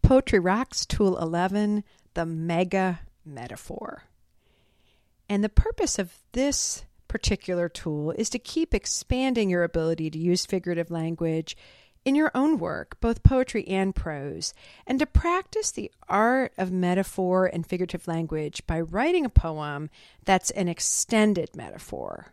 Poetry Rocks Tool 11, the Mega Metaphor. And the purpose of this particular tool is to keep expanding your ability to use figurative language in your own work, both poetry and prose, and to practice the art of metaphor and figurative language by writing a poem that's an extended metaphor.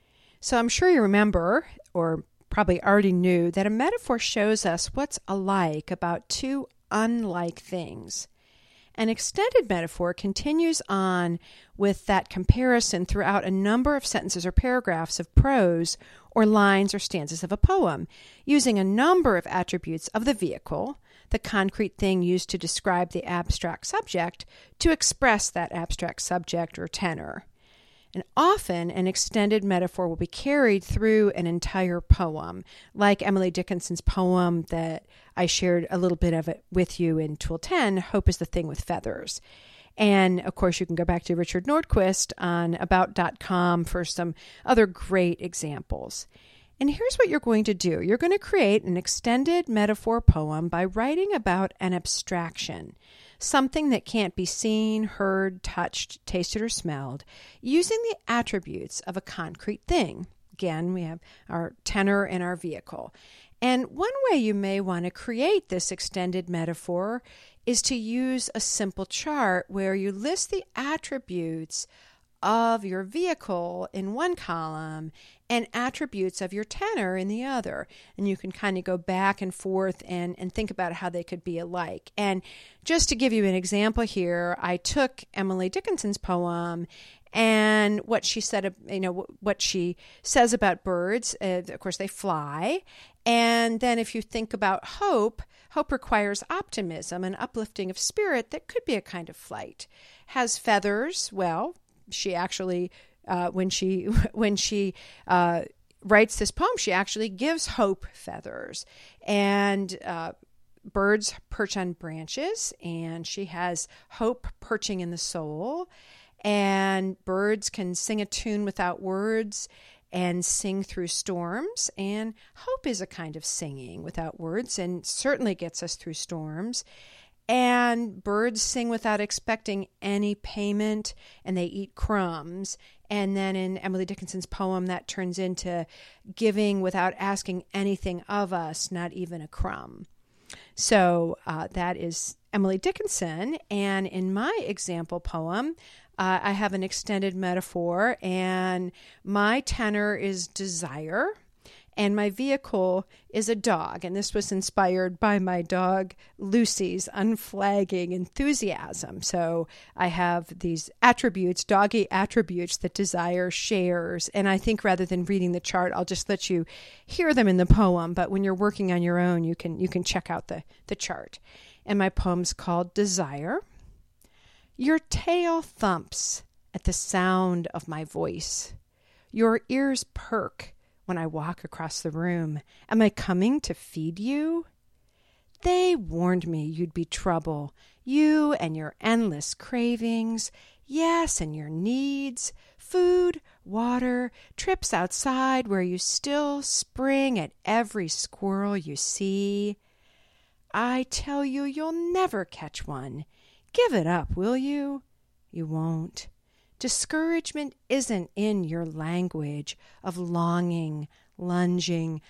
So I'm sure you remember, or probably already knew, that a metaphor shows us what's alike about two unlike things. An extended metaphor continues on with that comparison throughout a number of sentences or paragraphs of prose or lines or stanzas of a poem, using a number of attributes of the vehicle, the concrete thing used to describe the abstract subject, to express that abstract subject or tenor. And often an extended metaphor will be carried through an entire poem, like Emily Dickinson's poem that I shared a little bit of it with you in Tool 10, Hope is the Thing with Feathers. And of course, you can go back to Richard Nordquist on about.com for some other great examples. And here's what you're going to do. You're going to create an extended metaphor poem by writing about an abstraction, something that can't be seen, heard, touched, tasted, or smelled, using the attributes of a concrete thing. Again, we have our tenor and our vehicle. And one way you may want to create this extended metaphor is to use a simple chart where you list the attributes of your vehicle in one column and attributes of your tenor in the other. And you can kind of go back and forth and think about how they could be alike. And just to give you an example here, I took Emily Dickinson's poem and what she said, what she says about birds. Of course, they fly. And then if you think about hope, hope requires optimism and uplifting of spirit that could be a kind of flight. Has feathers, well, she actually, when she writes this poem, she actually gives hope feathers. And birds perch on branches, and she has hope perching in the soul. And birds can sing a tune without words and sing through storms. And hope is a kind of singing without words and certainly gets us through storms. And birds sing without expecting any payment, and they eat crumbs. And then in Emily Dickinson's poem, that turns into giving without asking anything of us, not even a crumb. So that is Emily Dickinson. And in my example poem, I have an extended metaphor, and my tenor is desire, and my vehicle is a dog. And this was inspired by my dog Lucy's unflagging enthusiasm. So I have these attributes, doggy attributes that desire shares. And I think rather than reading the chart, I'll just let you hear them in the poem. But when you're working on your own, you can check out the chart. And my poem's called Desire. Your tail thumps at the sound of my voice. Your ears perk when I walk across the room. Am I coming to feed you? They warned me you'd be trouble, you and your endless cravings, yes, and your needs, food, water, trips outside where you still spring at every squirrel you see. I tell you, you'll never catch one. Give it up, will you? You won't. Discouragement isn't in your language of longing, lunging.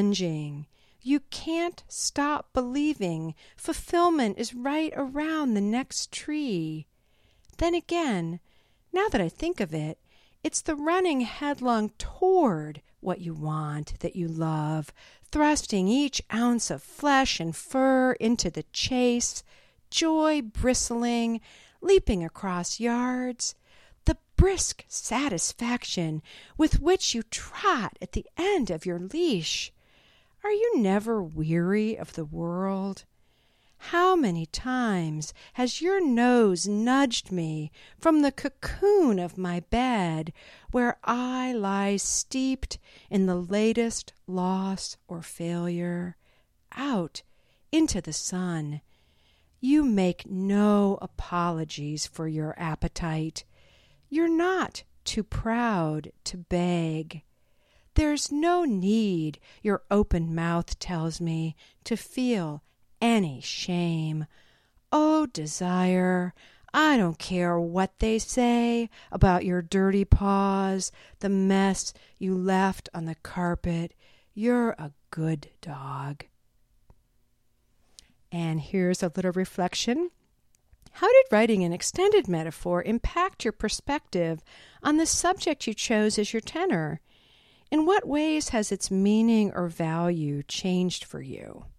You can't stop believing fulfillment is right around the next tree. Then again, now that I think of it, it's the running headlong toward what you want, that you love, thrusting each ounce of flesh and fur into the chase, joy bristling, leaping across yards, the brisk satisfaction with which you trot at the end of your leash. Are you never weary of the world? How many times has your nose nudged me from the cocoon of my bed, where I lie steeped in the latest loss or failure, out into the sun? You make no apologies for your appetite. You're not too proud to beg. There's no need, your open mouth tells me, to feel any shame. Oh, Desire, I don't care what they say about your dirty paws, the mess you left on the carpet. You're a good dog. And here's a little reflection. How did writing an extended metaphor impact your perspective on the subject you chose as your tenor? In what ways has its meaning or value changed for you?